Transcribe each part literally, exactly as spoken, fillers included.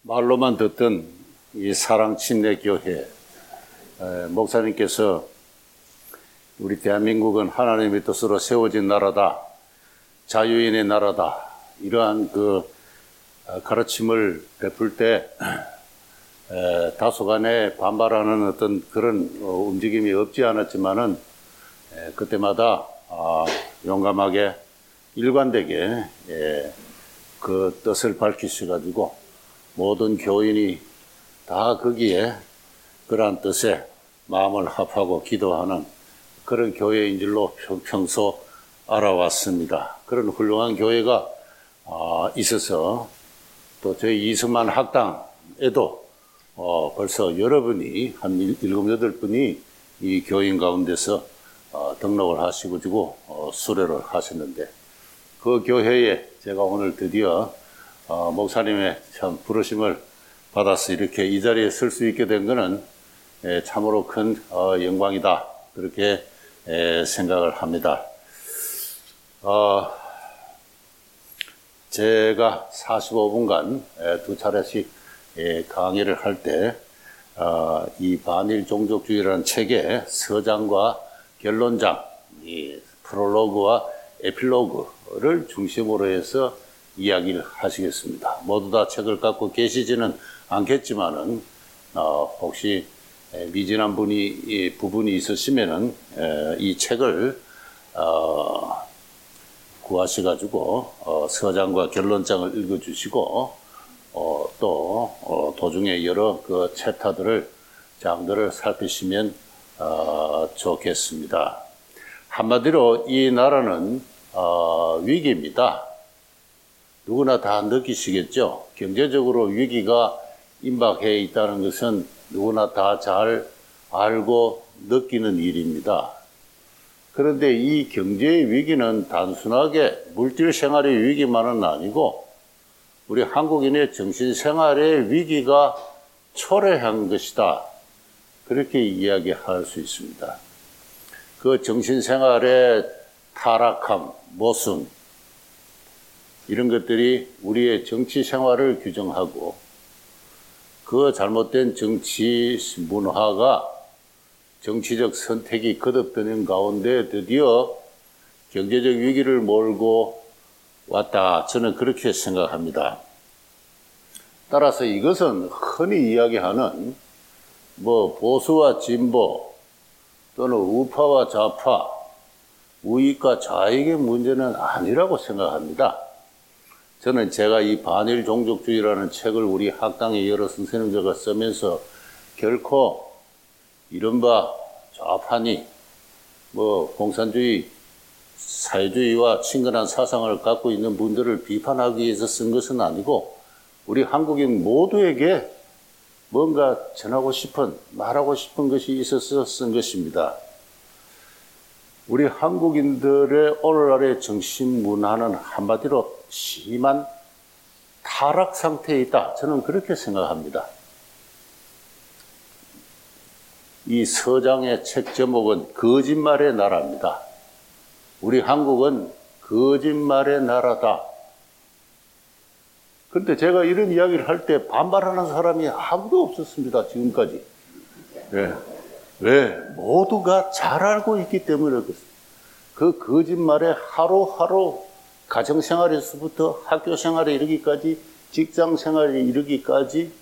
말로만 듣던 이 사랑침례교회 목사님께서 우리 대한민국은 하나님의 뜻으로 세워진 나라다, 자유인의 나라다, 이러한 그 가르침을 베풀 때 다소간에 반발하는 어떤 그런 움직임이 없지 않았지만은 그때마다 용감하게 일관되게 그 뜻을 밝히셔가지고 모든 교인이 다 거기에 그러한 뜻에 마음을 합하고 기도하는 그런 교회인 줄로 평소 알아왔습니다. 그런 훌륭한 교회가 있어서 또 저희 이승만 학당에도 벌써 여러분이 한 일곱 여덟 분이 이 교인 가운데서 등록을 하시고 수료를 하셨는데, 그 교회에 제가 오늘 드디어 목사님의 참 부르심을 받아서 이렇게 이 자리에 설 수 있게 된 것은 참으로 큰 영광이다, 그렇게 생각을 합니다. 어, 제가 사십오 분간 두 차례씩 강의를 할 때 이 반일 종족주의라는 책의 서장과 결론장, 이 프롤로그와 에필로그를 중심으로 해서 이야기를 하시겠습니다. 모두 다 책을 갖고 계시지는 않겠지만은 어, 혹시 미진한 분이 부분이 있으시면은 이 책을 어, 구하셔가지고 어, 서장과 결론장을 읽어주시고 어, 또 어, 도중에 여러 그 챕터들을 장들을 살피시면 어, 좋겠습니다. 한마디로 이 나라는 어, 위기입니다. 누구나 다 느끼시겠죠? 경제적으로 위기가 임박해 있다는 것은 누구나 다 잘 알고 느끼는 일입니다. 그런데 이 경제의 위기는 단순하게 물질 생활의 위기만은 아니고 우리 한국인의 정신생활의 위기가 초래한 것이다, 그렇게 이야기할 수 있습니다. 그 정신생활의 타락함, 모순, 이런 것들이 우리의 정치 생활을 규정하고 그 잘못된 정치 문화가 정치적 선택이 거듭되는 가운데 드디어 경제적 위기를 몰고 왔다, 저는 그렇게 생각합니다. 따라서 이것은 흔히 이야기하는 뭐 보수와 진보 또는 우파와 좌파, 우익과 좌익의 문제는 아니라고 생각합니다. 저는 제가 이 반일 종족주의라는 책을 우리 학당의 여러 선생님들과 쓰면서 결코 이른바 좌파니 뭐 공산주의, 사회주의와 친근한 사상을 갖고 있는 분들을 비판하기 위해서 쓴 것은 아니고 우리 한국인 모두에게 뭔가 전하고 싶은, 말하고 싶은 것이 있어서 쓴 것입니다. 우리 한국인들의 오늘날의 정신문화는 한마디로 심한 타락 상태에 있다, 저는 그렇게 생각합니다. 이 서장의 책 제목은 거짓말의 나라입니다. 우리 한국은 거짓말의 나라다. 그런데 제가 이런 이야기를 할 때 반발하는 사람이 아무도 없었습니다, 지금까지. 네. 왜? 모두가 잘 알고 있기 때문에 그렇습니다. 그 거짓말에 하루하루 가정생활에서부터 학교생활에 이르기까지, 직장생활에 이르기까지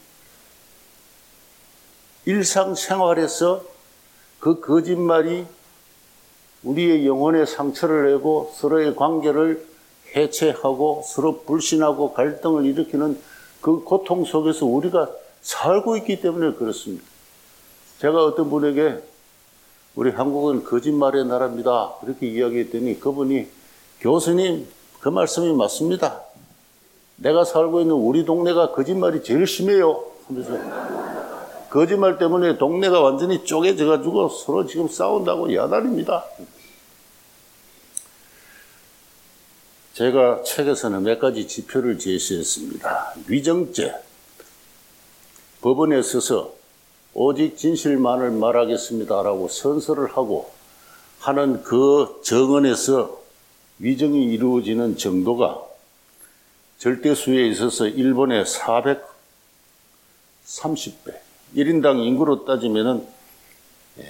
일상생활에서 그 거짓말이 우리의 영혼에 상처를 내고 서로의 관계를 해체하고 서로 불신하고 갈등을 일으키는 그 고통 속에서 우리가 살고 있기 때문에 그렇습니다. 제가 어떤 분에게 우리 한국은 거짓말의 나라입니다, 그렇게 이야기했더니 그분이 교수님, 그 말씀이 맞습니다. 내가 살고 있는 우리 동네가 거짓말이 제일 심해요 하면서 거짓말 때문에 동네가 완전히 쪼개져가지고 서로 지금 싸운다고 야단입니다. 제가 책에서는 몇 가지 지표를 제시했습니다. 위정죄, 법원에 서서 오직 진실만을 말하겠습니다라고 선서를 하고 하는 그 정언에서 위정이 이루어지는 정도가 절대수에 있어서 일본의 사백 삼십 배. 일 인당 인구로 따지면은, 예.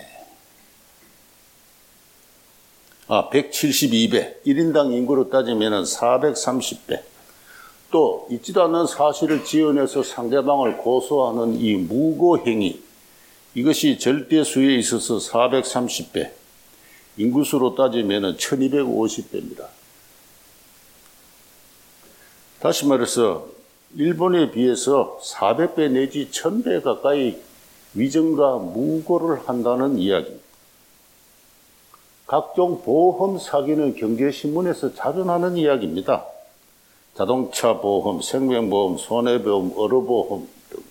아, 백칠십이 배. 일 인당 인구로 따지면은 사백삼십 배. 또, 있지도 않는 사실을 지어내서 상대방을 고소하는 이 무고행위. 이것이 절대수에 있어서 사백삼십 배. 인구수로 따지면은 천이백오십 배입니다. 다시 말해서, 일본에 비해서 사백 배 내지 천 배 가까이 위증과 무고를 한다는 이야기입니다. 각종 보험 사기는 경제신문에서 자주 나는 이야기입니다. 자동차 보험, 생명보험, 손해보험, 의료보험 등.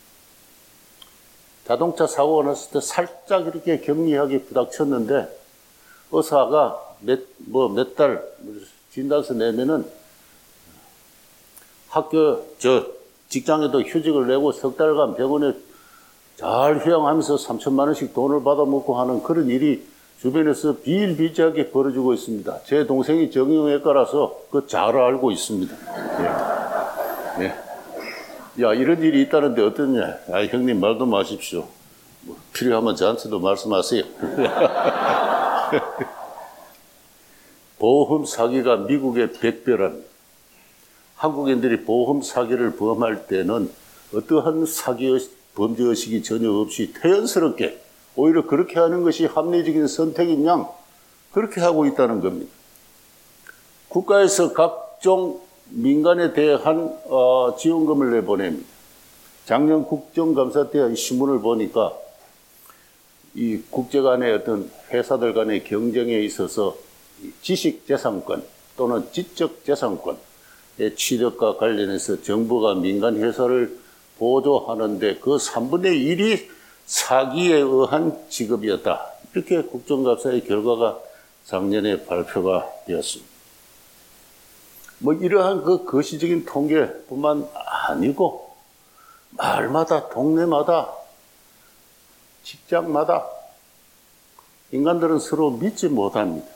자동차 사고가 났을 때 살짝 이렇게 경미하게 부닥쳤는데 의사가 몇, 뭐 몇 달 진단서 내면은 학교, 저, 직장에도 휴직을 내고 석 달간 병원에 잘 휴양하면서 삼천만 원씩 돈을 받아먹고 하는 그런 일이 주변에서 비일비재하게 벌어지고 있습니다. 제 동생이 정형외과라서 그 잘 알고 있습니다. 예. 예. 야, 이런 일이 있다는데 어떠냐? 아, 형님 말도 마십시오. 뭐 필요하면 저한테도 말씀하세요. 보험 사기가 미국의 백 배랍니다. 한국인들이 보험 사기를 범할 때는 어떠한 사기 범죄의식이 전혀 없이 태연스럽게 오히려 그렇게 하는 것이 합리적인 선택인 양 그렇게 하고 있다는 겁니다. 국가에서 각종 민간에 대한 어, 지원금을 내보냅니다. 작년 국정감사 때 신문을 보니까 이 국제 간의 어떤 회사들 간의 경쟁에 있어서 지식재산권 또는 지적재산권 취득과 관련해서 정부가 민간 회사를 보조하는데 그 삼분의 일이 사기에 의한 지급이었다. 이렇게 국정감사의 결과가 작년에 발표가 되었습니다. 뭐 이러한 그 거시적인 통계뿐만 아니고 마을마다 동네마다 직장마다 인간들은 서로 믿지 못합니다.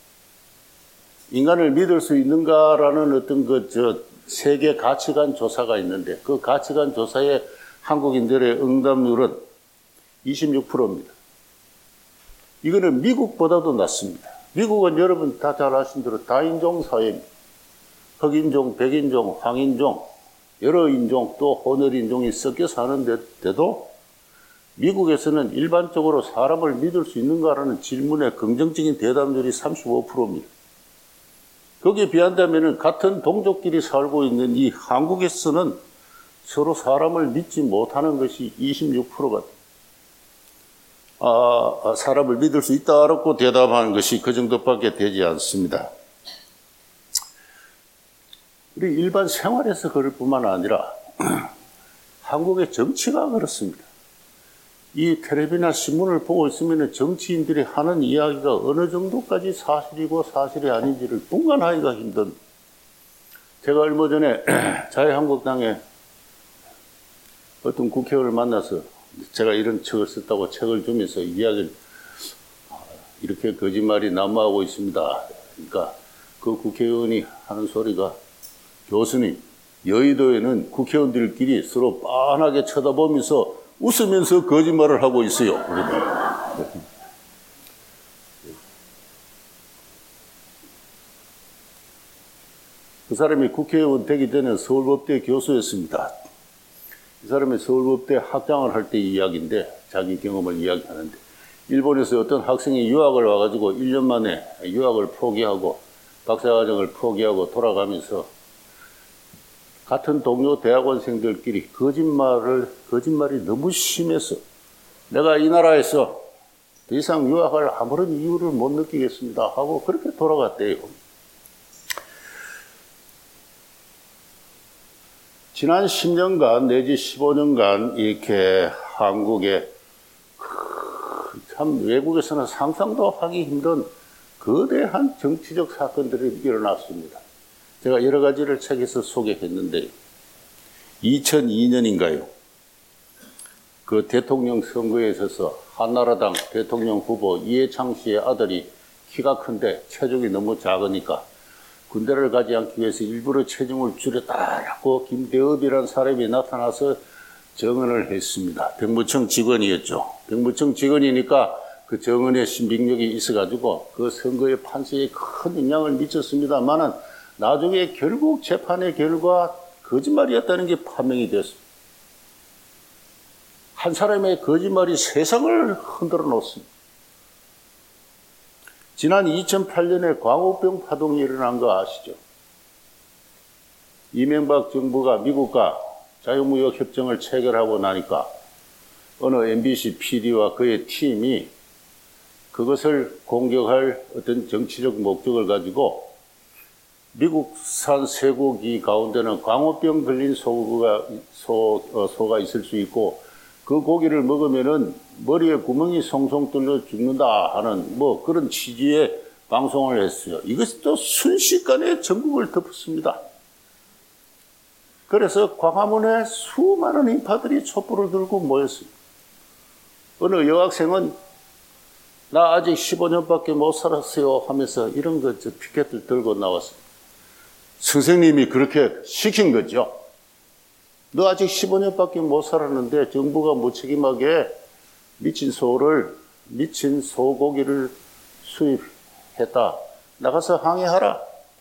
인간을 믿을 수 있는가라는 어떤 그, 저, 세계 가치관 조사가 있는데 그 가치관 조사의 한국인들의 응답률은 이십육 퍼센트입니다. 이거는 미국보다도 낮습니다. 미국은 여러분 다 잘 아신 대로 다인종 사회입니다. 흑인종, 백인종, 황인종, 여러 인종 또 혼혈인종이 섞여 사는데도 미국에서는 일반적으로 사람을 믿을 수 있는가라는 질문에 긍정적인 대답률이 삼십오 퍼센트입니다. 거기에 비한다면 같은 동족끼리 살고 있는 이 한국에서는 서로 사람을 믿지 못하는 것이 이십육 퍼센트가 됩니다. 아, 사람을 믿을 수 있다라고 대답하는 것이 그 정도밖에 되지 않습니다. 우리 일반 생활에서 그럴 뿐만 아니라 한국의 정치가 그렇습니다. 이 텔레비나 신문을 보고 있으면 정치인들이 하는 이야기가 어느 정도까지 사실이고 사실이 아닌지를 분간하기가 힘든. 제가 얼마 전에 자유한국당의 어떤 국회의원을 만나서 제가 이런 책을 썼다고 책을 주면서 이야기를 이렇게 거짓말이 난무하고 있습니다. 그러니까 그 국회의원이 하는 소리가 교수님, 여의도에는 국회의원들끼리 서로 빤하게 쳐다보면서 웃으면서 거짓말을 하고 있어요. 그 사람이 국회의원 되기 전에 서울법대 교수였습니다. 이 사람이 서울법대 학장을 할 때 이야기인데 자기 경험을 이야기하는데 일본에서 어떤 학생이 유학을 와가지고 일 년 만에 유학을 포기하고 박사과정을 포기하고 돌아가면서 같은 동료 대학원생들끼리 거짓말을, 거짓말이 너무 심해서 내가 이 나라에서 더 이상 유학할 아무런 이유를 못 느끼겠습니다 하고 그렇게 돌아갔대요. 지난 십 년간 내지 십오 년간 이렇게 한국에 참 외국에서는 상상도 하기 힘든 거대한 정치적 사건들이 일어났습니다. 제가 여러 가지를 책에서 소개했는데 이천이 년인가요? 그 대통령 선거에 있어서 한나라당 대통령 후보 이해창 씨의 아들이 키가 큰데 체중이 너무 작으니까 군대를 가지 않기 위해서 일부러 체중을 줄였다라고 김대업이라는 사람이 나타나서 정언을 했습니다. 병무청 직원이었죠. 병무청 직원이니까 그 정언의 신빙력이 있어가지고 그 선거의 판세에 큰 영향을 미쳤습니다만은 나중에 결국 재판의 결과 거짓말이었다는 게 판명이 됐습니다. 한 사람의 거짓말이 세상을 흔들어 놓습니다. 지난 이천팔 년에 광우병 파동이 일어난 거 아시죠? 이명박 정부가 미국과 자유무역 협정을 체결하고 나니까 어느 엠비씨 피디와 그의 팀이 그것을 공격할 어떤 정치적 목적을 가지고 미국산 쇠고기 가운데는 광우병 걸린 소가, 소, 어, 소가 있을 수 있고 그 고기를 먹으면은 머리에 구멍이 송송 뚫려 죽는다 하는 뭐 그런 취지의 방송을 했어요. 이것이 또 순식간에 전국을 덮었습니다. 그래서 광화문에 수많은 인파들이 촛불을 들고 모였습니다. 어느 여학생은 나 아직 십오 년밖에 못 살았어요 하면서 이런 거 저 피켓을 들고 나왔어요. 선생님이 그렇게 시킨 거죠. 너 아직 십오 년밖에 못 살았는데 정부가 무책임하게 미친 소를, 미친 소고기를 수입했다. 나가서 항의하라.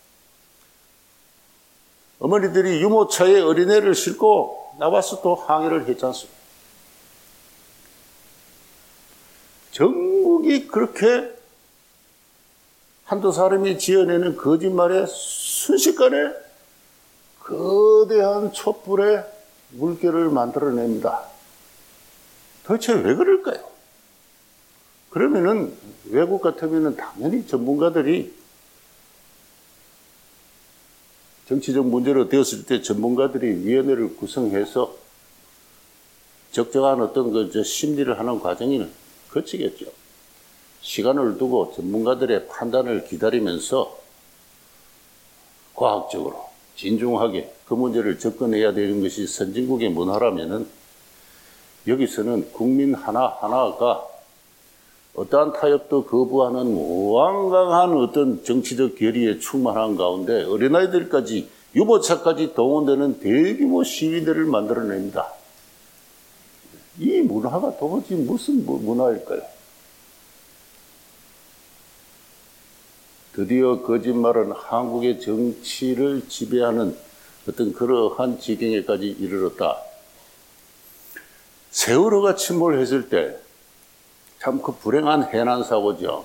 어머니들이 유모차에 어린애를 싣고 나와서 또 항의를 했지 않습니까? 전국이 그렇게 한두 사람이 지어내는 거짓말에 순식간에 거대한 촛불의 물결을 만들어냅니다. 도대체 왜 그럴까요? 그러면은 외국 같으면은 당연히 전문가들이 정치적 문제로 되었을 때 전문가들이 위원회를 구성해서 적정한 어떤 그 저 심리를 하는 과정을 거치겠죠. 시간을 두고 전문가들의 판단을 기다리면서 과학적으로 진중하게 그 문제를 접근해야 되는 것이 선진국의 문화라면은 여기서는 국민 하나하나가 어떠한 타협도 거부하는 무한강한 어떤 정치적 결의에 충만한 가운데 어린아이들까지 유모차까지 동원되는 대규모 시위대를 만들어냅니다. 이 문화가 도대체 무슨 문화일까요? 드디어 거짓말은 한국의 정치를 지배하는 어떤 그러한 지경에까지 이르렀다. 세월호가 침몰했을 때 참 그 불행한 해난 사고죠.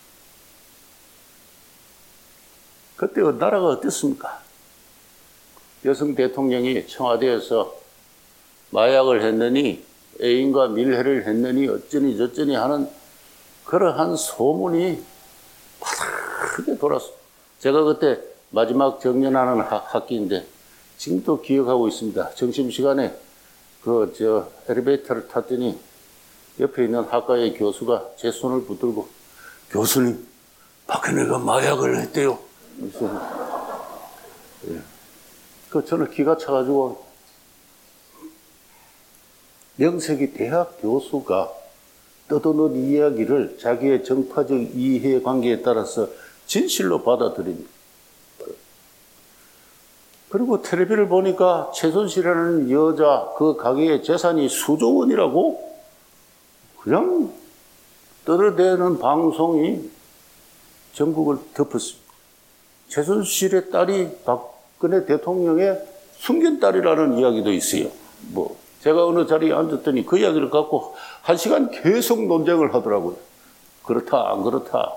그때 나라가 어땠습니까? 여성 대통령이 청와대에서 마약을 했느니 애인과 밀회를 했느니 어쩌니 저쩌니 하는 그러한 소문이 크게 돌았습니다. 제가 그때 마지막 정년하는 학기인데 지금도 기억하고 있습니다. 점심시간에 그 저 엘리베이터를 탔더니 옆에 있는 학과의 교수가 제 손을 붙들고 교수님 박근혜가 마약을 했대요. 예. 그 저는 기가 차가지고 명색이 대학 교수가 떠도는 이야기를 자기의 정파적 이해관계에 따라서 진실로 받아들입니다. 그리고 텔레비를 보니까 최순실이라는 여자 그 가게의 재산이 수조 원이라고 그냥 떠들대는 방송이 전국을 덮었습니다. 최순실의 딸이 박근혜 대통령의 순견딸이라는 이야기도 있어요. 뭐 제가 어느 자리에 앉았더니 그 이야기를 갖고 한 시간 계속 논쟁을 하더라고요. 그렇다 안 그렇다.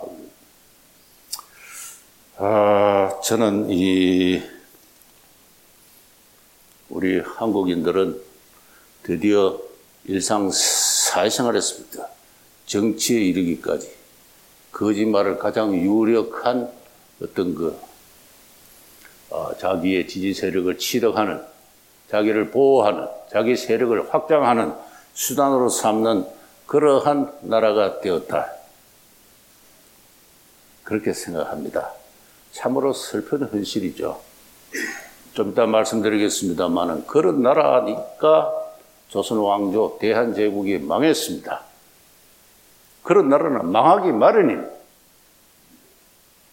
아, 저는 이 우리 한국인들은 드디어 일상 사회생활에서부터 정치에 이르기까지 거짓말을 가장 유력한 어떤 그 어, 자기의 지지 세력을 치덕하는, 자기를 보호하는, 자기 세력을 확장하는 수단으로 삼는 그러한 나라가 되었다. 그렇게 생각합니다. 참으로 슬픈 현실이죠. 좀 이따 말씀드리겠습니다만은 그런 나라니까 조선 왕조 대한제국이 망했습니다. 그런 나라는 망하기 마련입니다.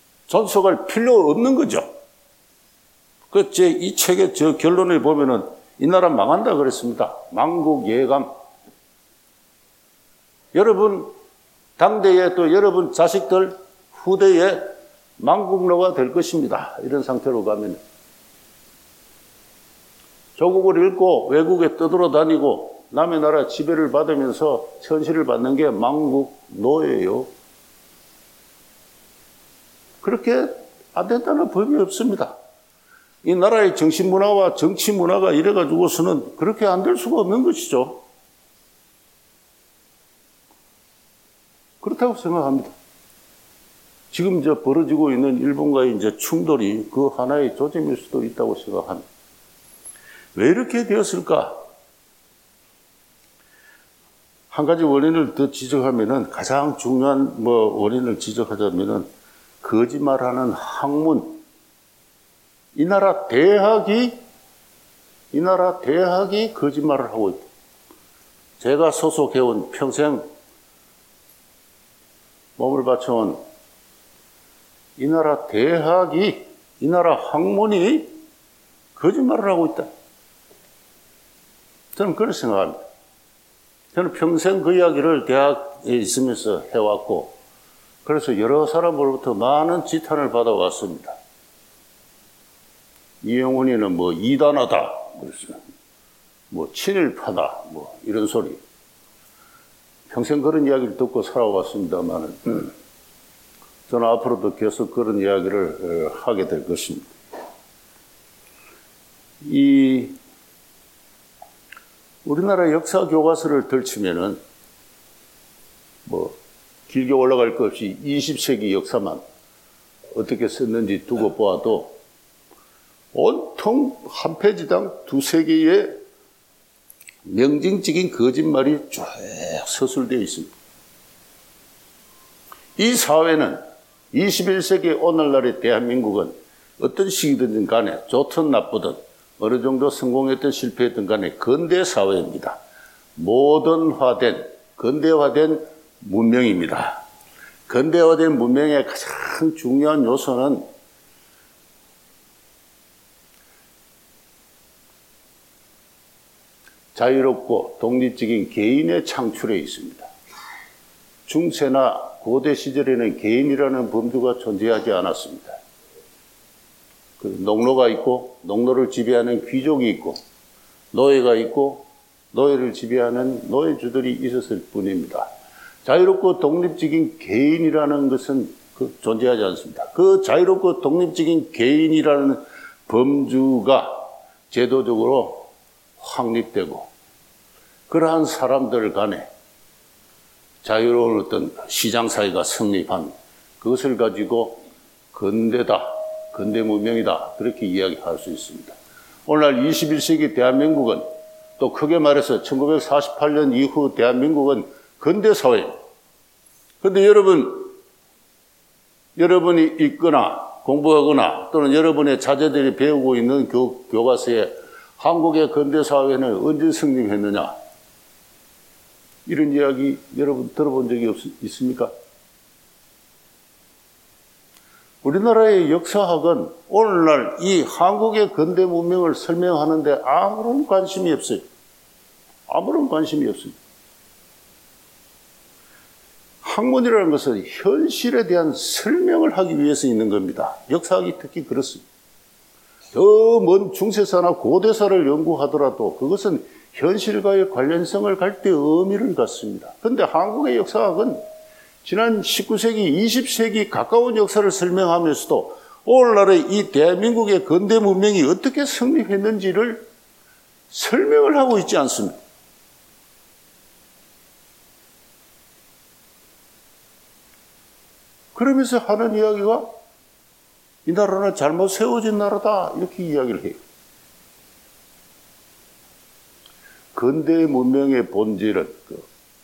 존속할 필요 없는 거죠. 그 제 이 책의 저 결론을 보면은 이 나라 망한다 그랬습니다. 망국예감. 여러분 당대에 또 여러분 자식들 후대에 망국노가 될 것입니다. 이런 상태로 가면 조국을 잃고 외국에 떠돌아다니고 남의 나라 지배를 받으면서 현실을 받는 게 망국노예요. 그렇게 안 된다는 법이 없습니다. 이 나라의 정신문화와 정치문화가 이래가지고서는 그렇게 안 될 수가 없는 것이죠. 그렇다고 생각합니다. 지금 이제 벌어지고 있는 일본과의 이제 충돌이 그 하나의 조짐일 수도 있다고 생각합니다. 왜 이렇게 되었을까? 한 가지 원인을 더 지적하면은 가장 중요한 뭐 원인을 지적하자면은 거짓말하는 학문. 이 나라 대학이 이 나라 대학이 거짓말을 하고 있다. 제가 소속해온 평생 몸을 바쳐온 이 나라 대학이 이 나라 학문이 거짓말을 하고 있다. 저는 그렇게 생각합니다. 저는 평생 그 이야기를 대학에 있으면서 해왔고 그래서 여러 사람으로부터 많은 지탄을 받아왔습니다. 이영훈이는 뭐 이단하다, 뭐 친일파다, 뭐 이런 소리. 평생 그런 이야기를 듣고 살아왔습니다만 음, 저는 앞으로도 계속 그런 이야기를 어, 하게 될 것입니다. 이 우리나라 역사 교과서를 들추면은 뭐 길게 올라갈 것 없이 이십 세기 역사만 어떻게 썼는지 두고 보아도 온통 한 페이지당 두세 개의 명징적인 거짓말이 쭉 서술되어 있습니다. 이 사회는 이십일 세기 오늘날의 대한민국은 어떤 시기든 간에 좋든 나쁘든 어느 정도 성공했든 실패했든 간에 근대 사회입니다. 모던화된, 근대화된 문명입니다. 근대화된 문명의 가장 중요한 요소는 자유롭고 독립적인 개인의 창출에 있습니다. 중세나 고대 시절에는 개인이라는 범주가 존재하지 않았습니다. 농노가 있고 농노를 지배하는 귀족이 있고 노예가 있고 노예를 지배하는 노예주들이 있었을 뿐입니다. 자유롭고 독립적인 개인이라는 것은 그 존재하지 않습니다. 그 자유롭고 독립적인 개인이라는 범주가 제도적으로 확립되고 그러한 사람들 간에 자유로운 어떤 시장사회가 성립한 그것을 가지고 근대다, 근대 문명이다 그렇게 이야기할 수 있습니다. 오늘날 이십일 세기 대한민국은 또 크게 말해서 천구백사십팔 년 이후 대한민국은 근대사회입니다. 그런데 여러분, 여러분이 읽거나 공부하거나 또는 여러분의 자제들이 배우고 있는 교, 교과서에 한국의 근대사회는 언제 성립했느냐? 이런 이야기 여러분 들어본 적이 없, 있습니까? 우리나라의 역사학은 오늘날 이 한국의 근대 문명을 설명하는데 아무런 관심이 없어요. 아무런 관심이 없습니다. 학문이라는 것은 현실에 대한 설명을 하기 위해서 있는 겁니다. 역사학이 특히 그렇습니다. 더 먼 중세사나 고대사를 연구하더라도 그것은 현실과의 관련성을 갈 때 의미를 갖습니다. 그런데 한국의 역사학은 지난 십구 세기, 이십 세기 가까운 역사를 설명하면서도 오늘날의 이 대한민국의 근대 문명이 어떻게 성립했는지를 설명을 하고 있지 않습니다. 그러면서 하는 이야기가 이 나라는 잘못 세워진 나라다 이렇게 이야기를 해요. 근대 문명의 본질은 그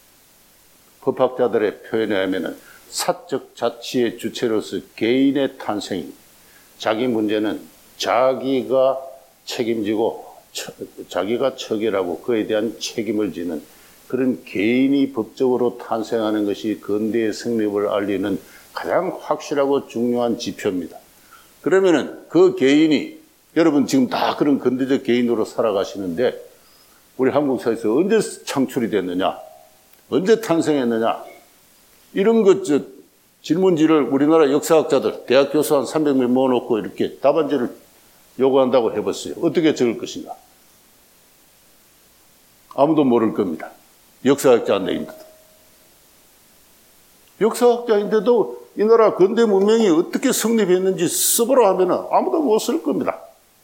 법학자들의 표현에 하면은 사적 자치의 주체로서 개인의 탄생입니다. 자기 문제는 자기가 책임지고 처, 자기가 처결하고 그에 대한 책임을 지는 그런 개인이 법적으로 탄생하는 것이 근대의 성립을 알리는 가장 확실하고 중요한 지표입니다. 그러면은 그 개인이 여러분 지금 다 그런 근대적 개인으로 살아가시는데 우리 한국 사회에서 언제 창출이 됐느냐? 언제 탄생했느냐? 이런 것, 저, 질문지를 우리나라 역사학자들, 대학 교수 한 삼백 명 모아놓고 이렇게 답안지를 요구한다고 해봤어요. 어떻게 적을 것인가? 아무도 모를 겁니다. 역사학자인데도. 역사학자인데도 이 나라 근대 문명이 어떻게 성립했는지 써보라 하면 아무도 못 쓸 겁니다.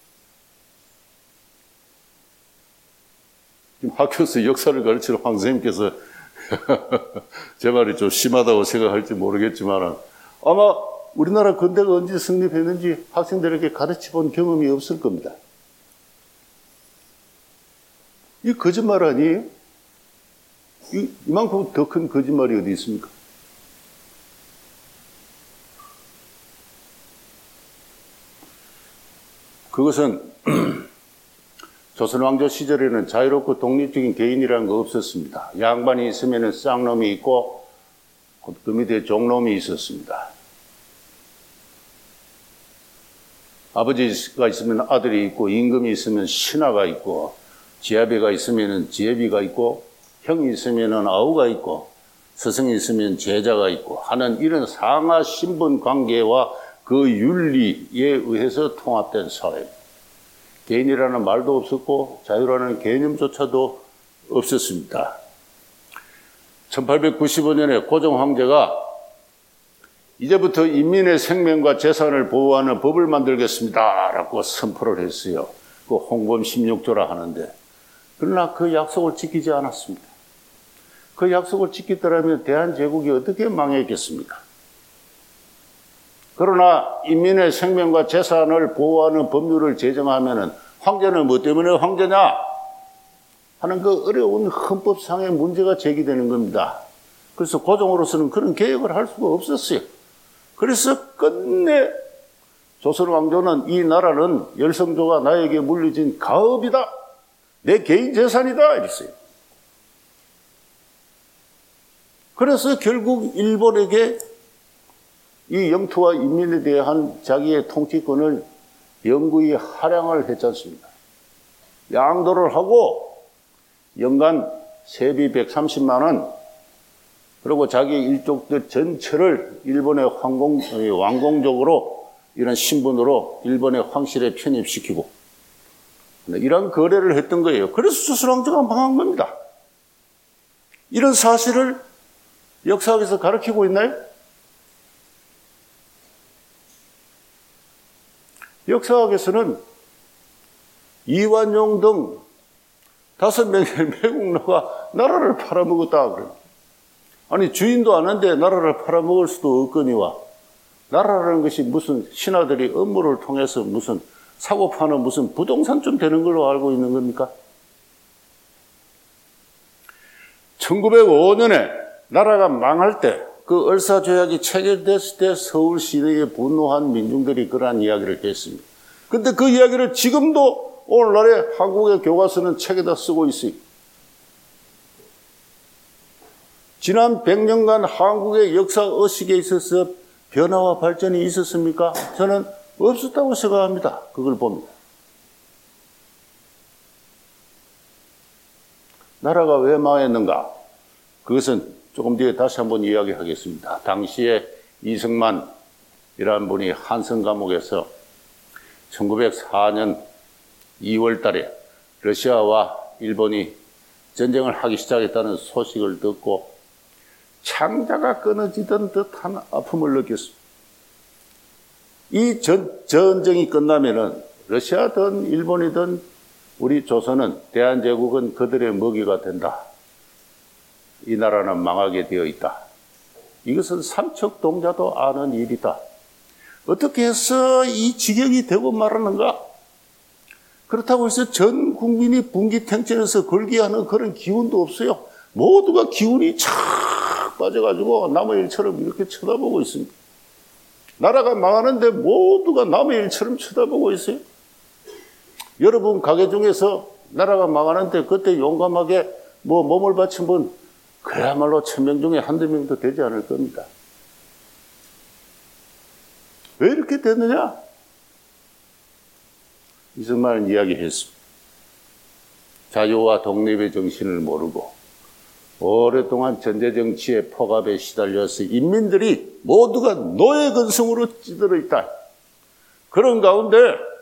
지금 학교에서 역사를 가르치는 황 선생님께서 제 말이 좀 심하다고 생각할지 모르겠지만 아마 우리나라 근대가 언제 성립했는지 학생들에게 가르쳐 본 경험이 없을 겁니다. 이 거짓말 아니에요? 이, 이만큼 더 큰 거짓말이 어디 있습니까? 그것은 조선 왕조 시절에는 자유롭고 독립적인 개인이라는 거 없었습니다. 양반이 있으면 쌍놈이 있고 그 밑에 종놈이 있었습니다. 아버지가 있으면 아들이 있고 임금이 있으면 신하가 있고 지아비가 있으면 지혜비가 있고 형이 있으면 아우가 있고 스승이 있으면 제자가 있고 하는 이런 상하 신분 관계와 그 윤리에 의해서 통합된 사회. 개인이라는 말도 없었고 자유라는 개념조차도 없었습니다. 천팔백구십오 년에 고종 황제가 이제부터 인민의 생명과 재산을 보호하는 법을 만들겠습니다 라고 선포를 했어요. 그 홍범 십육 조라 하는데 그러나 그 약속을 지키지 않았습니다. 그 약속을 지켰더라면 대한제국이 어떻게 망했겠습니까? 그러나 인민의 생명과 재산을 보호하는 법률을 제정하면은 황제는 뭐 때문에 황제냐 하는 그 어려운 헌법상의 문제가 제기되는 겁니다. 그래서 고종으로서는 그런 개혁을 할 수가 없었어요. 그래서 끝내 조선 왕조는 이 나라는 열성조가 나에게 물려진 가업이다. 내 개인 재산이다. 이랬어요. 그래서 결국 일본에게 이 영토와 인민에 대한 자기의 통치권을 영구히 할양을 했지 않습니까? 양도를 하고 연간 세비 백삼십만 원 그리고 자기 일족들 전체를 일본의 황공, 왕공적으로 이런 신분으로 일본의 황실에 편입시키고 이런 거래를 했던 거예요. 그래서 조선 왕조가 망한 겁니다. 이런 사실을 역사학에서 가르치고 있나요? 역사학에서는 이완용 등 다섯 명의 매국노가 나라를 팔아먹었다 그래요. 아니 주인도 아는데 나라를 팔아먹을 수도 없거니와 나라라는 것이 무슨 신하들이 업무를 통해서 무슨 사고 파는 무슨 부동산 좀 되는 걸로 알고 있는 겁니까? 천구백오 년에 나라가 망할 때 그 을사조약이 체결됐을 때 서울 시내에 분노한 민중들이 그러한 이야기를 했습니다. 그런데 그 이야기를 지금도 오늘날의 한국의 교과서는 책에다 쓰고 있어요. 지난 백 년간 한국의 역사 의식에 있어서 변화와 발전이 있었습니까? 저는 없었다고 생각합니다. 그걸 봅니다. 나라가 왜 망했는가? 그것은 조금 뒤에 다시 한번 이야기하겠습니다. 당시에 이승만이라는 분이 한성 감옥에서 천구백사 년 이월 달에 러시아와 일본이 전쟁을 하기 시작했다는 소식을 듣고 창자가 끊어지던 듯한 아픔을 느꼈습니다. 이 전, 전쟁이 끝나면은 러시아든 일본이든 우리 조선은 대한제국은 그들의 먹이가 된다. 이 나라는 망하게 되어 있다. 이것은 삼척동자도 아는 일이다. 어떻게 해서 이 지경이 되고 말하는가? 그렇다고 해서 전 국민이 분기탱천에서 걸기하는 그런 기운도 없어요. 모두가 기운이 착 빠져가지고 남의 일처럼 이렇게 쳐다보고 있습니다. 나라가 망하는데 모두가 남의 일처럼 쳐다보고 있어요. 여러분 가게 중에서 나라가 망하는데 그때 용감하게 뭐 몸을 바친 분 그야말로 천명 중에 한두 명도 되지 않을 겁니다. 왜 이렇게 됐느냐? 이승만은 이야기했습니다. 자유와 독립의 정신을 모르고 오랫동안 전제정치의 폭압에 시달려서 인민들이 모두가 노예 근성으로 찌들어 있다. 그런 가운데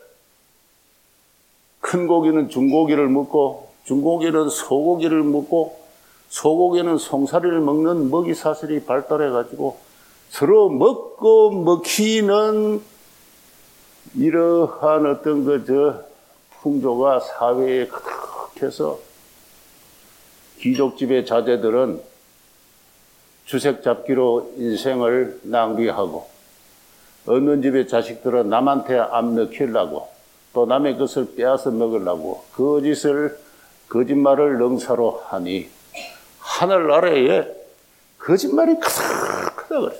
큰 고기는 중고기를 먹고 중고기는 소고기를 먹고 소고기는 송사리를 먹는 먹이사슬이 발달해가지고 서로 먹고 먹히는 이러한 어떤 그 저 풍조가 사회에 가득해서 귀족집의 자제들은 주색 잡기로 인생을 낭비하고 어느 집의 자식들은 남한테 안 먹히려고 또 남의 것을 빼앗아 먹으려고 거짓을 거짓말을 능사로 하니 하늘나라에 거짓말이 가득하다 그랬어요.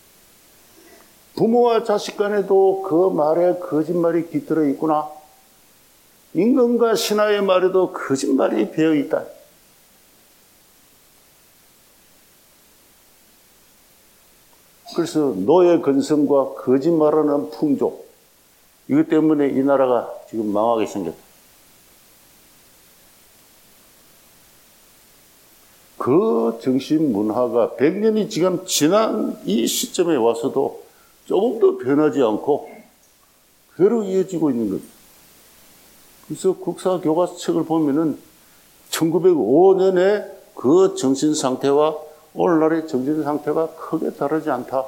부모와 자식 간에도 그 말에 거짓말이 깃들어 있구나. 임금과 신하의 말에도 거짓말이 배어 있다. 그래서 노예 근성과 거짓말하는 풍조, 이것 때문에 이 나라가 지금 망하게 생겼다. 그 정신 문화가 백 년이 지금 지난 이 시점에 와서도 조금도 변하지 않고 그대로 이어지고 있는 거죠. 그래서 국사교과서책을 보면은 천구백오 년에 그 정신 상태와 오늘날의 정신 상태가 크게 다르지 않다.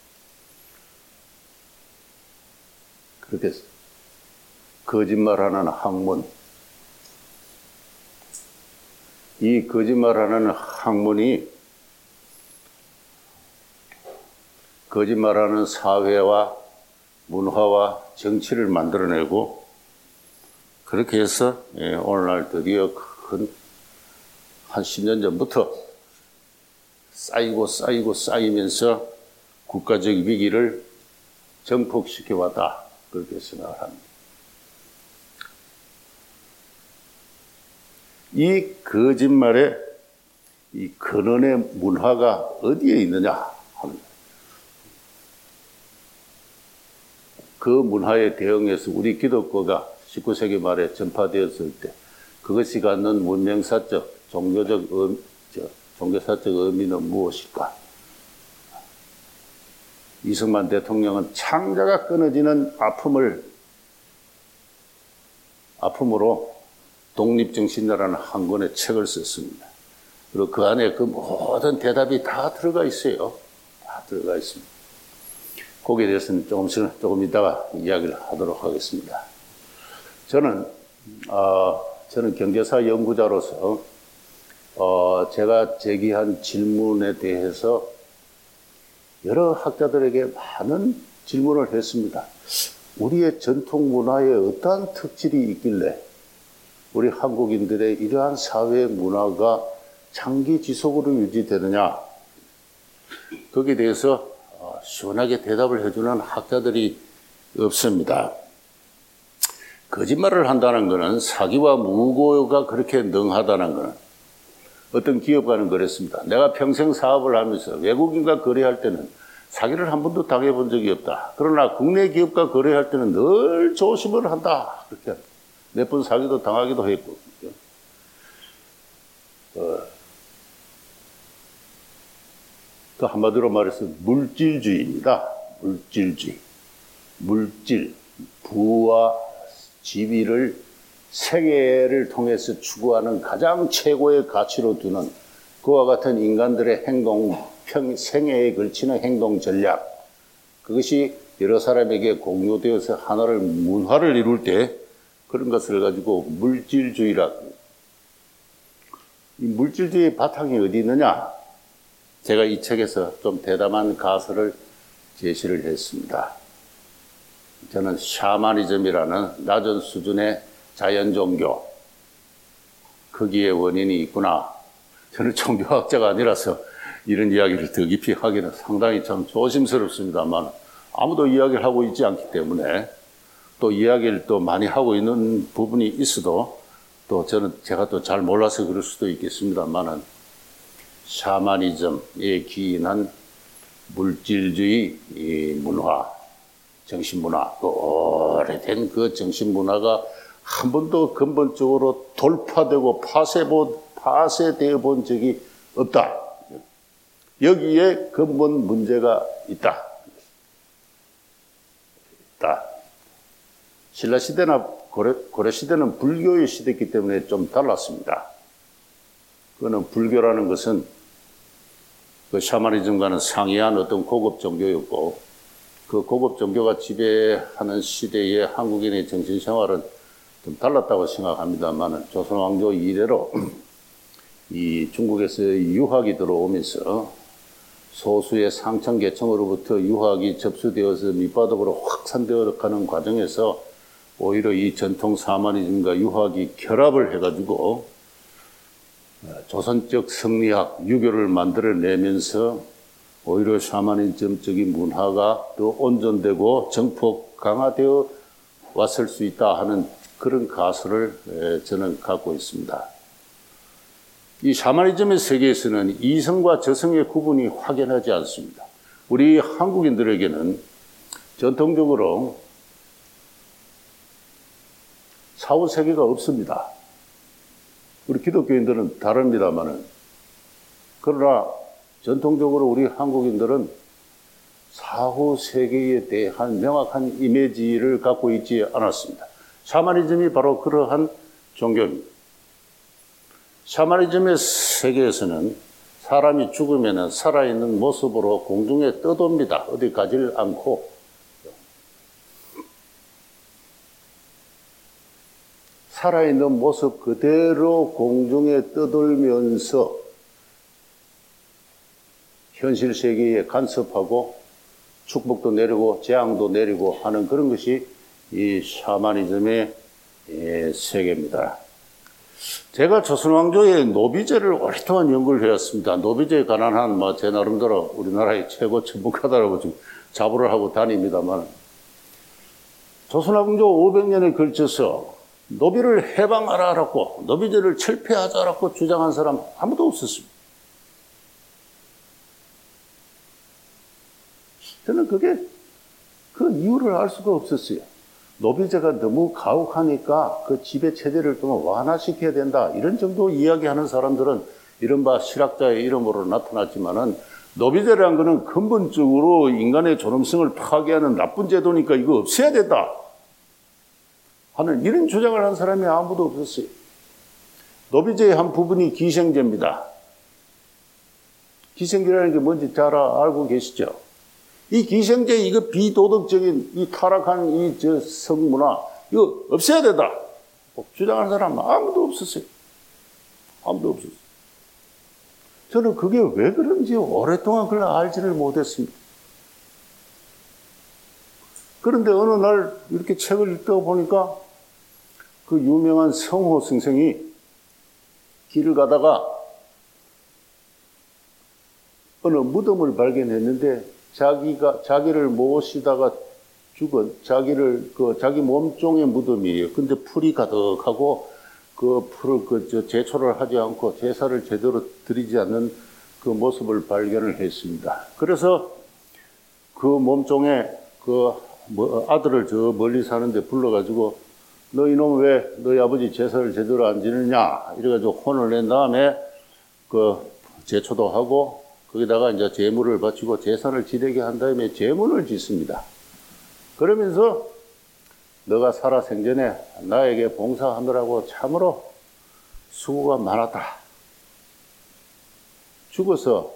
그렇게 거짓말하는 학문, 이 거짓말하는 학문이 거짓말하는 사회와 문화와 정치를 만들어내고 그렇게 해서 오늘날 드디어 큰 한 십 년 전부터 쌓이고 쌓이고 쌓이면서 국가적 위기를 정폭시켜 왔다. 그렇게 생각을 합니다. 이 거짓말의 이 근원의 문화가 어디에 있느냐 합니다. 그 문화에 대응해서 우리 기독교가 십구 세기 말에 전파되었을 때 그것이 갖는 문명사적, 종교적 의미, 종교사적 의미는 무엇일까? 이승만 대통령은 창자가 끊어지는 아픔을 아픔으로 독립정신이라는 한 권의 책을 썼습니다. 그리고 그 안에 그 모든 대답이 다 들어가 있어요. 다 들어가 있습니다. 거기에 대해서는 조금씩 조금 이따가 이야기를 하도록 하겠습니다. 저는 어, 저는 경제사 연구자로서 어, 제가 제기한 질문에 대해서 여러 학자들에게 많은 질문을 했습니다. 우리의 전통 문화에 어떠한 특질이 있길래 우리 한국인들의 이러한 사회 문화가 장기 지속으로 유지되느냐. 거기에 대해서 시원하게 대답을 해주는 학자들이 없습니다. 거짓말을 한다는 것은 사기와 무고가 그렇게 능하다는 것은 어떤 기업가는 그랬습니다. 내가 평생 사업을 하면서 외국인과 거래할 때는 사기를 한 번도 당해본 적이 없다. 그러나 국내 기업과 거래할 때는 늘 조심을 한다. 그렇게 몇 번 사기도 당하기도 했고. 어, 그 한마디로 말해서 물질주의입니다. 물질주의. 물질, 부와 지위를 생애를 통해서 추구하는 가장 최고의 가치로 두는 그와 같은 인간들의 행동, 평, 생애에 걸치는 행동 전략. 그것이 여러 사람에게 공유되어서 하나를, 문화를 이룰 때 그런 것을 가지고 물질주의라고. 이 물질주의의 바탕이 어디 있느냐? 제가 이 책에서 좀 대담한 가설을 제시를 했습니다. 저는 샤머니즘이라는 낮은 수준의 자연종교, 거기에 원인이 있구나. 저는 종교학자가 아니라서 이런 이야기를 더 깊이 하기는 상당히 참 조심스럽습니다만 아무도 이야기를 하고 있지 않기 때문에 또 이야기를 또 많이 하고 있는 부분이 있어도 또 저는 제가 또 잘 몰라서 그럴 수도 있겠습니다만은 샤머니즘에 기인한 물질주의 문화, 정신문화, 그 오래된 그 정신문화가 한 번도 근본적으로 돌파되고 파쇄보, 파쇄되어 본 적이 없다. 여기에 근본 문제가 있다. 있다. 신라시대나 고려, 고려시대는 불교의 시대이기 때문에 좀 달랐습니다. 그거는 불교라는 것은 그 샤머니즘과는 상이한 어떤 고급 종교였고, 그 고급 종교가 지배하는 시대의 한국인의 정신생활은 좀 달랐다고 생각합니다만, 조선왕조 이래로 이 중국에서 유학이 들어오면서 소수의 상층 계층으로부터 유학이 접수되어서 밑바닥으로 확산되어 가는 과정에서 오히려 이 전통 샤머니즘과 유학이 결합을 해가지고 조선적 성리학, 유교를 만들어내면서 오히려 샤머니즘적인 문화가 더 온전되고 정폭 강화되어 왔을 수 있다 하는 그런 가설을 저는 갖고 있습니다. 이 샤머니즘의 세계에서는 이성과 저성의 구분이 확연하지 않습니다. 우리 한국인들에게는 전통적으로 사후세계가 없습니다. 우리 기독교인들은 다릅니다만은, 그러나 전통적으로 우리 한국인들은 사후세계에 대한 명확한 이미지를 갖고 있지 않았습니다. 샤머니즘이 바로 그러한 종교입니다. 샤머니즘의 세계에서는 사람이 죽으면 살아있는 모습으로 공중에 떠돕니다. 어디 가지를 않고. 살아있는 모습 그대로 공중에 떠돌면서 현실 세계에 간섭하고 축복도 내리고 재앙도 내리고 하는 그런 것이 이 샤머니즘의 세계입니다. 제가 조선왕조의 노비제를 오랫동안 연구를 해왔습니다. 노비제에 관한 한, 뭐, 제 나름대로 우리나라의 최고 전문가다라고 지금 자부를 하고 다닙니다만, 조선왕조 오백 년에 걸쳐서 노비를 해방하라고, 노비제를 철폐하자라고 주장한 사람 아무도 없었습니다. 저는 그게, 그 이유를 알 수가 없었어요. 노비제가 너무 가혹하니까 그 지배체제를 좀 완화시켜야 된다. 이런 정도 이야기하는 사람들은 이른바 실학자의 이름으로 나타났지만은, 노비제라는 것은 근본적으로 인간의 존엄성을 파괴하는 나쁜 제도니까 이거 없애야 된다 하는 이런 주장을 한 사람이 아무도 없었어요. 노비제의 한 부분이 기생제입니다. 기생제라는 게 뭔지 잘 알고 계시죠? 이 기생제, 이거 비도덕적인, 이 타락한 이 저 성문화, 이거 없애야 된다. 주장하는 사람 아무도 없었어요. 아무도 없었어요. 저는 그게 왜 그런지 오랫동안 그걸 알지를 못했습니다. 그런데 어느 날 이렇게 책을 읽다 보니까 그 유명한 성호 선생이 길을 가다가 어느 무덤을 발견했는데, 자기가, 자기를 모시다가 죽은, 자기를, 그, 자기 몸종의 무덤이에요. 근데 풀이 가득하고, 그 풀을, 그, 저, 제초를 하지 않고 제사를 제대로 드리지 않는 그 모습을 발견을 했습니다. 그래서 그 몸종에 그, 뭐, 아들을 저 멀리 사는데 불러가지고, 너 이놈 왜 너희 아버지 제사를 제대로 안 지느냐? 이래가지고 혼을 낸 다음에, 그, 제초도 하고, 거기다가 이제 제물을 바치고 제사를 지내게 한 다음에 제문을 짓습니다. 그러면서 너가 살아 생전에 나에게 봉사하느라고 참으로 수고가 많았다. 죽어서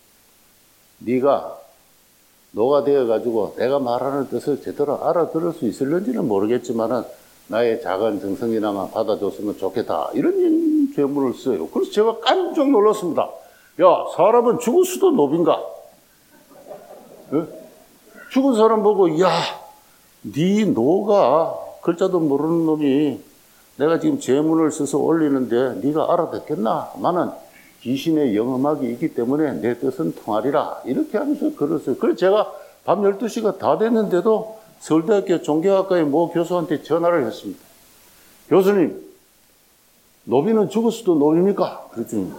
네가 노가 되어가지고 내가 말하는 뜻을 제대로 알아들을 수 있을는지는 모르겠지만은 나의 작은 정성이나마 받아줬으면 좋겠다. 이런 제문을 써요. 그래서 제가 깜짝 놀랐습니다. 야, 사람은 죽을 수도 노비인가? 예? 죽은 사람 보고, 야, 네 노가 글자도 모르는 놈이 내가 지금 제문을 써서 올리는데 네가 알아듣겠나? 나는 귀신의 영험학이 있기 때문에 내 뜻은 통하리라. 이렇게 하면서 글었어요. 그래서 제가 밤 열두 시가 다 됐는데도 서울대학교 종교학과의 모 교수한테 전화를 했습니다. 교수님, 노비는 죽을 수도 노비입니까? 그랬더니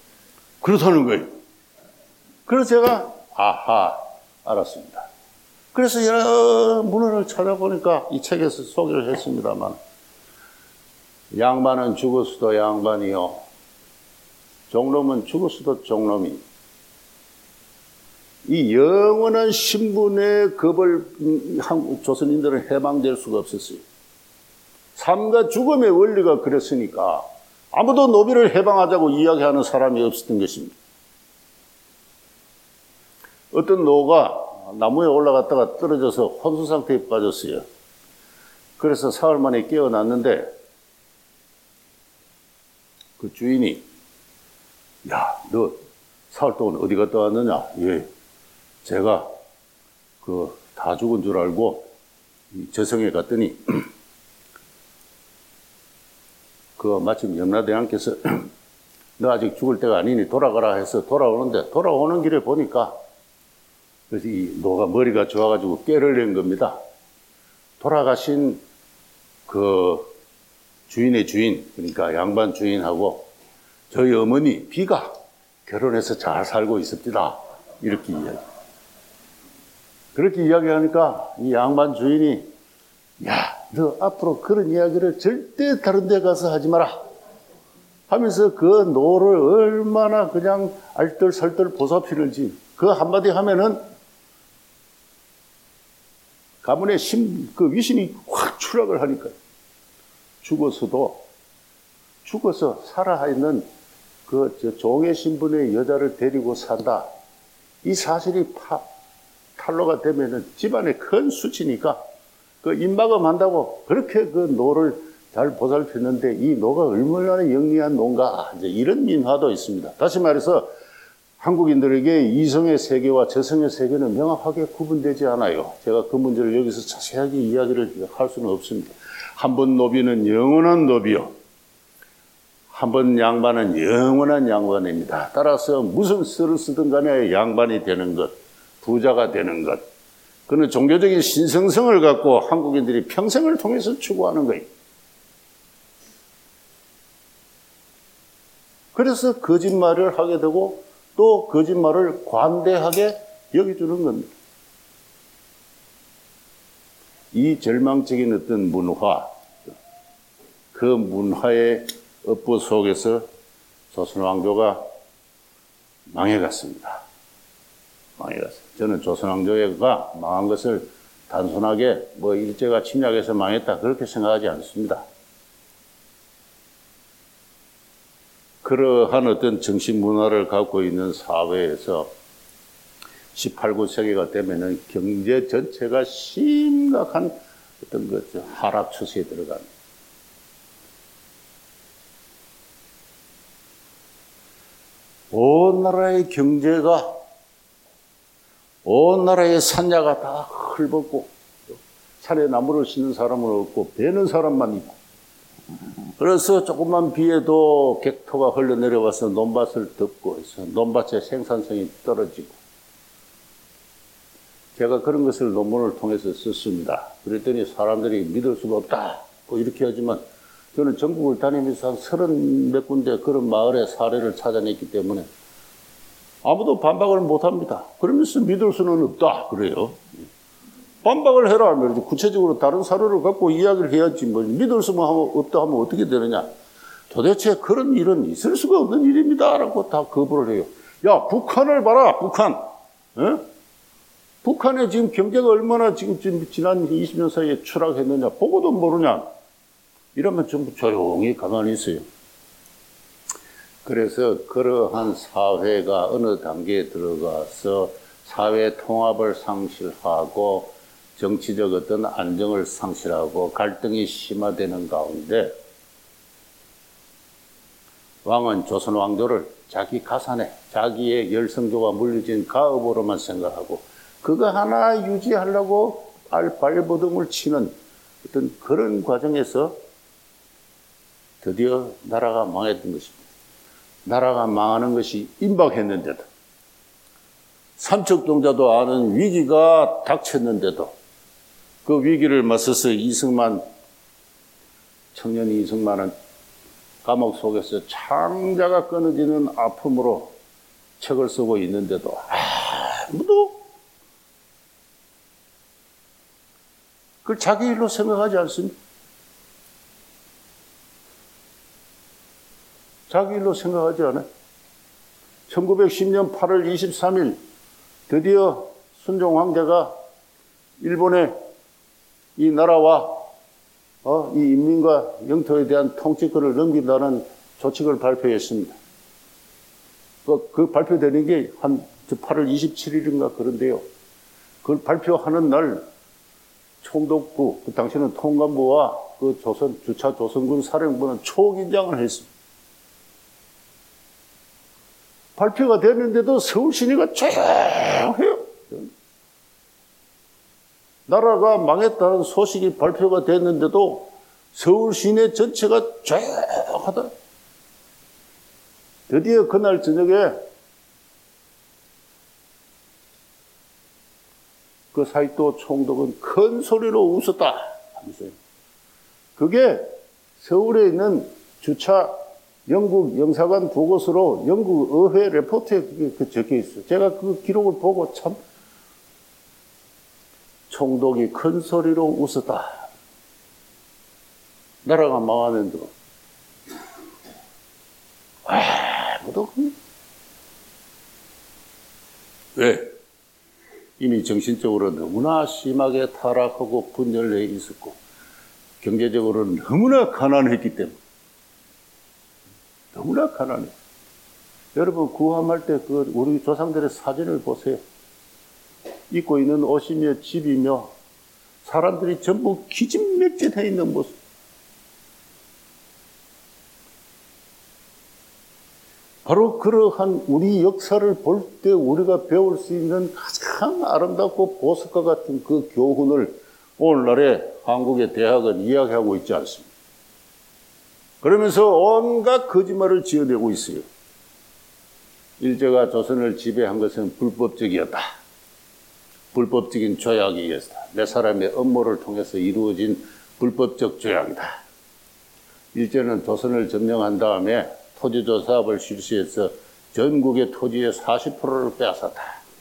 그렇다는 거예요. 그래서 제가 아하 알았습니다. 그래서 여러 문헌을 찾아보니까 이 책에서 소개를 했습니다만, 양반은 죽었어도 양반이요, 종놈은 죽었어도 종놈이, 이 영원한 신분의 겁을 한국 조선인들은 해방될 수가 없었어요. 삶과 죽음의 원리가 그랬으니까 아무도 노비를 해방하자고 이야기하는 사람이 없었던 것입니다. 어떤 노가 나무에 올라갔다가 떨어져서 혼수 상태에 빠졌어요. 그래서 사흘 만에 깨어났는데 그 주인이, 야, 너 사흘 동안 어디 갔다 왔느냐? 예, 제가 그 다 죽은 줄 알고 저승에 갔더니 그 마침 염라대왕께서 너 아직 죽을 때가 아니니 돌아가라 해서 돌아오는데, 돌아오는 길에 보니까 그래서 이 노가 머리가 좋아가지고 깨를 낸 겁니다. 돌아가신 그 주인의 주인, 그러니까 양반 주인하고 저희 어머니 비가 결혼해서 잘 살고 있습니다. 이렇게 이야기. 그렇게 이야기하니까 이 양반 주인이, 야, 너 앞으로 그런 이야기를 절대 다른 데 가서 하지 마라 하면서 그 노를 얼마나 그냥 알뜰살뜰 보살피는지, 그 한마디 하면은 가문의 신, 그 위신이 확 추락을 하니까 죽어서도, 죽어서 살아있는 그 저 종의 신분의 여자를 데리고 산다, 이 사실이 파, 탄로가 되면은 집안에 큰 수치니까 그 입막음 한다고 그렇게 그 노를 잘 보살폈는데, 이 노가 얼마나 영리한 노인가, 이제 이런 민화도 있습니다. 다시 말해서 한국인들에게 이성의 세계와 저성의 세계는 명확하게 구분되지 않아요. 제가 그 문제를 여기서 자세하게 이야기를 할 수는 없습니다. 한 번 노비는 영원한 노비요, 한 번 양반은 영원한 양반입니다. 따라서 무슨 쓰를 쓰든 간에 양반이 되는 것, 부자가 되는 것, 그는 종교적인 신성성을 갖고 한국인들이 평생을 통해서 추구하는 거예요. 그래서 거짓말을 하게 되고 또 거짓말을 관대하게 여겨주는 겁니다. 이 절망적인 어떤 문화, 그 문화의 업보 속에서 조선왕조가 망해갔습니다. 망해갔습니다. 저는 조선왕조가 망한 것을 단순하게 뭐 일제가 침략해서 망했다 그렇게 생각하지 않습니다. 그러한 어떤 정신 문화를 갖고 있는 사회에서 십팔, 구 세기가 되면은 경제 전체가 심각한 어떤 그 하락 추세에 들어갑니다. 온 나라의 경제가, 온 나라의 산야가 다 헐벗고, 산에 나무를 심는 사람은 없고 베는 사람만 있고, 그래서 조금만 비에도 객토가 흘러내려와서 논밭을 덮고 해서 논밭의 생산성이 떨어지고, 제가 그런 것을 논문을 통해서 썼습니다. 그랬더니 사람들이 믿을 수가 없다 뭐 이렇게 하지만, 저는 전국을 다니면서 한 서른 몇 군데 그런 마을의 사례를 찾아냈기 때문에 아무도 반박을 못합니다. 그러면서 믿을 수는 없다 그래요. 반박을 해라 하면 구체적으로 다른 사료를 갖고 이야기를 해야지, 뭐 믿을 수만 없다 하면 어떻게 되느냐. 도대체 그런 일은 있을 수가 없는 일입니다 라고 다 거부를 해요. 야, 북한을 봐라, 북한. 에? 북한의 지금 경제가 얼마나 지금 지난 이십 년 사이에 추락했느냐 보고도 모르냐. 이러면 전부 조용히 가만히 있어요. 그래서 그러한 사회가 어느 단계에 들어가서 사회 통합을 상실하고 정치적 어떤 안정을 상실하고 갈등이 심화되는 가운데, 왕은 조선 왕조를 자기 가산에 자기의 열성조가 물려진 가업으로만 생각하고 그거 하나 유지하려고 발버둥을 치는 어떤 그런 과정에서 드디어 나라가 망했던 것입니다. 나라가 망하는 것이 임박했는데도, 삼척동자도 아는 위기가 닥쳤는데도 그 위기를 맞서서 이승만, 청년 이승만은 감옥 속에서 창자가 끊어지는 아픔으로 책을 쓰고 있는데도 아무도 그걸 자기 일로 생각하지 않습니까? 자기 일로 생각하지 않아요. 천구백십 년 팔월 이십삼일 드디어 순종 황제가 일본의 이 나라와 어, 이 인민과 영토에 대한 통치권을 넘긴다는 조칙을 발표했습니다. 그, 그 발표되는 게 한 팔월 이십칠일인가 그런데요. 그걸 발표하는 날 총독부, 그 당시는 통감부와 그 조선, 주차 조선군 사령부는 초긴장을 했습니다. 발표가 됐는데도 서울 시내가 조용해요. 나라가 망했다는 소식이 발표가 됐는데도 서울 시내 전체가 조용하다. 드디어 그날 저녁에 그 사이토 총독은 큰 소리로 웃었다. 그게 서울에 있는 주차 영국 영사관 보고서로 영국 의회 레포트에 그게 적혀 있어요. 제가 그 기록을 보고 참 총독이 큰 소리로 웃었다. 나라가 망하는데도 아무도 왜? 이미 정신적으로 너무나 심하게 타락하고 분열해 있었고 경제적으로 너무나 가난했기 때문에 너무나 가난해. 여러분 구함할 때 그 우리 조상들의 사진을 보세요. 입고 있는 옷이며 집이며 사람들이 전부 기진맥진해 있는 모습. 바로 그러한 우리 역사를 볼 때 우리가 배울 수 있는 가장 아름답고 보석과 같은 그 교훈을 오늘날의 한국의 대학은 이야기하고 있지 않습니다. 그러면서 온갖 거짓말을 지어내고 있어요. 일제가 조선을 지배한 것은 불법적이었다. 불법적인 조약이었다. 내 사람의 음모를 통해서 이루어진 불법적 조약이다. 일제는 조선을 점령한 다음에 토지조 사업을 실시해서 전국의 토지의 사십 퍼센트를 빼앗았다.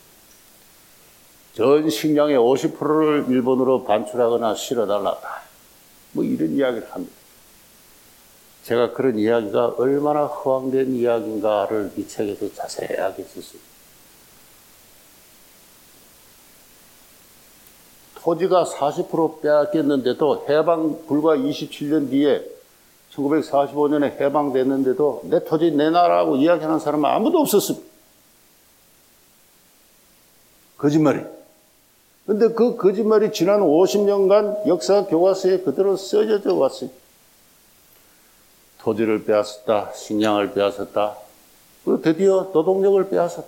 전 식량의 오십 퍼센트를 일본으로 반출하거나 실어달랐다. 뭐 이런 이야기를 합니다. 제가 그런 이야기가 얼마나 허황된 이야기인가를 이 책에서 자세하게 썼습니다. 토지가 사십 퍼센트 빼앗겼는데도 해방 불과 이십칠 년 뒤에 천구백사십오 년에 해방됐는데도 내 토지 내 나라라고 이야기하는 사람은 아무도 없었습니다. 거짓말이. 그런데 그 거짓말이 지난 오십 년간 역사 교과서에 그대로 써져 왔어요. 토지를 빼앗았다, 식량을 빼앗았다, 그리고 드디어 노동력을 빼앗았다.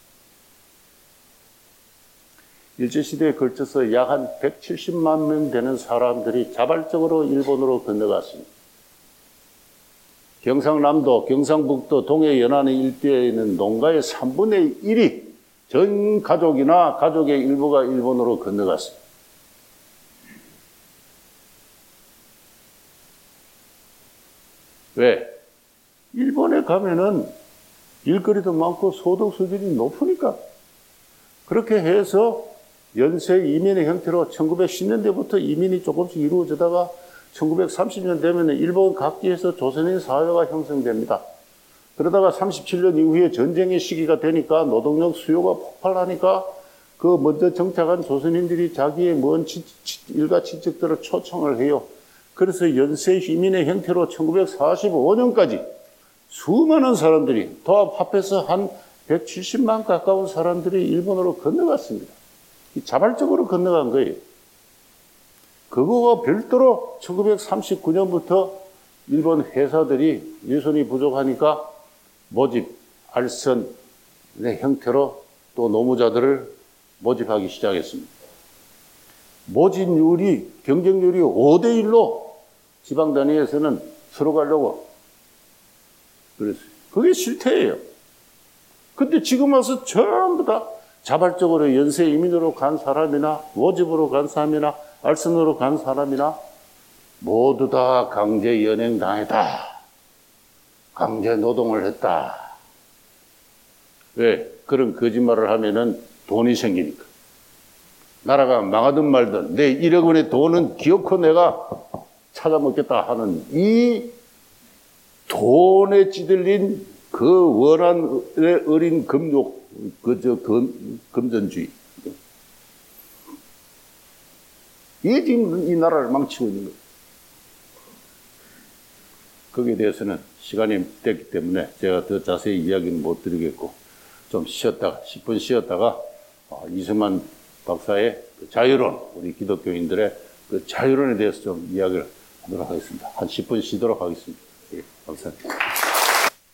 일제시대에 걸쳐서 약 한 백칠십만 명 되는 사람들이 자발적으로 일본으로 건너갔습니다. 경상남도, 경상북도, 동해 연안 일대에 있는 농가의 삼분의 일이 전 가족이나 가족의 일부가 일본으로 건너갔습니다. 왜? 일본에 가면은 일거리도 많고 소득 수준이 높으니까. 그렇게 해서 연쇄 이민의 형태로 천구백십 년대부터 이민이 조금씩 이루어지다가 천구백삼십 년 되면 일본 각지에서 조선인 사회가 형성됩니다. 그러다가 삼십칠 년 이후에 전쟁의 시기가 되니까 노동력 수요가 폭발하니까 그 먼저 정착한 조선인들이 자기의 먼 일가 친척들을 초청을 해요. 그래서 연쇄 이민의 형태로 천구백사십오 년까지 수많은 사람들이 도합 합해서 한 백칠십만 가까운 사람들이 일본으로 건너갔습니다. 자발적으로 건너간 거예요. 그거와 별도로 천구백삼십구 년부터 일본 회사들이 유선이 부족하니까 모집, 알선의 형태로 또 노무자들을 모집하기 시작했습니다. 모집률이, 경쟁률이 오 대 일로 지방 단위에서는 서로 가려고 그랬어요. 그게 실태예요. 근데 지금 와서 전부 다 자발적으로 연쇄 이민으로 간 사람이나 모집으로 간 사람이나 알선으로 간 사람이나 모두 다 강제 연행당했다. 강제 노동을 했다. 왜? 그런 거짓말을 하면은 돈이 생기니까. 나라가 망하든 말든 내 일억 원의 돈은 기어코 내가 찾아먹겠다 하는 이 돈에 찌들린 그 원한의 어린 금욕, 그저 금전주의. 이게 지금 이 나라를 망치고 있는 거예요. 거기에 대해서는 시간이 됐기 때문에 제가 더 자세히 이야기는 못 드리겠고, 좀 쉬었다가, 십 분 쉬었다가, 이승만 박사의 그 자유론, 우리 기독교인들의 그 자유론에 대해서 좀 이야기를 하도록 하겠습니다. 한 십 분 쉬도록 하겠습니다. 예, 감사합니다.